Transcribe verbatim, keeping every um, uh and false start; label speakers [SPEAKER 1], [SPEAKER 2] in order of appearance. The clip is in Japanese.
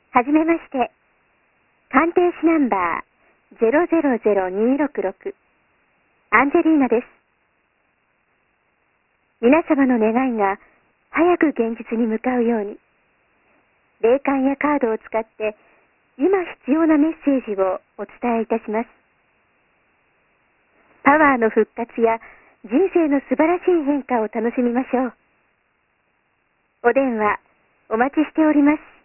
[SPEAKER 1] はじめまして。鑑定士ナンバー ゼロゼロゼロにーろくろく アンジェリーナです。皆様の願いが早く現実に向かうように、霊感やカードを使って今必要なメッセージをお伝えいたします。パワーの復活や人生の素晴らしい変化を楽しみましょう。お電話お待ちしております。